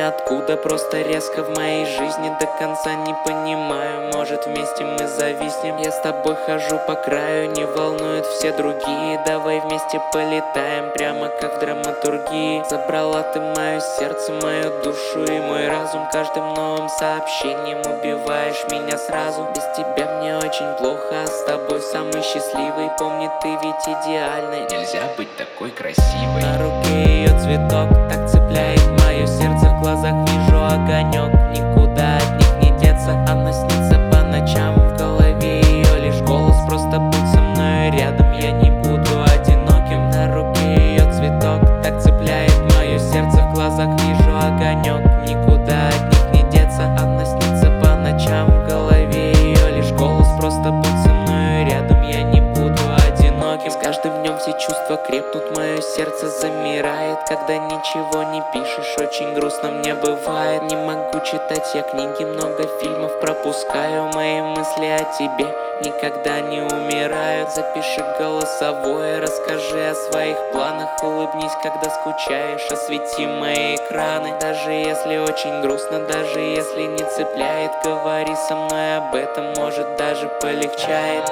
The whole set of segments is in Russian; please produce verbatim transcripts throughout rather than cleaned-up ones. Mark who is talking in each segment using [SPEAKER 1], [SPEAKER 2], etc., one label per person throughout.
[SPEAKER 1] ниоткуда, просто резко в моей жизни. До конца не понимаю, может вместе мы зависнем. Я с тобой хожу по краю, не волнуют все другие. Давай вместе полетаем, прямо как в драматургии. Забрала ты мое сердце, мою душу и мой разум. Каждым новым сообщением убиваешь меня сразу. Без тебя мне очень плохо, а с тобой самый счастливый. Помни, ты ведь идеальный, нельзя быть такой красивой. На руке ее цветок так цепляет мое сердце. В глазах вижу огонек, никуда от них не деться. Она снится по ночам, в голове ее лишь голос. Просто будь со мной рядом, я не буду одиноким. На руке ее цветок так цепляет мое сердце. В глазах вижу огонек, никуда от них не деться. Она снится по ночам, в голове ее лишь голос. Просто будь со мной рядом, я не буду одиноким. С каждым днем все чувства крепнут, мое сердце замирает. Когда ничего не пишешь, очень грустно мне бывает. Не могу читать я книги, много фильмов пропускаю. Мои мысли о тебе никогда не умирают. Запиши голосовое, расскажи о своих планах. Улыбнись, когда скучаешь, освети мои экраны. Даже если очень грустно, даже если не цепляет, говори со мной об этом, может даже полегчает.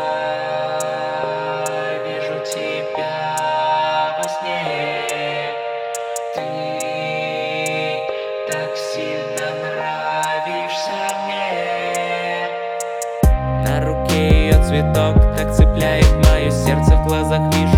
[SPEAKER 1] Вижу тебя во сне, ты так сильно нравишься мне. На руке ее цветок так цепляет мое сердце. В глазах вижу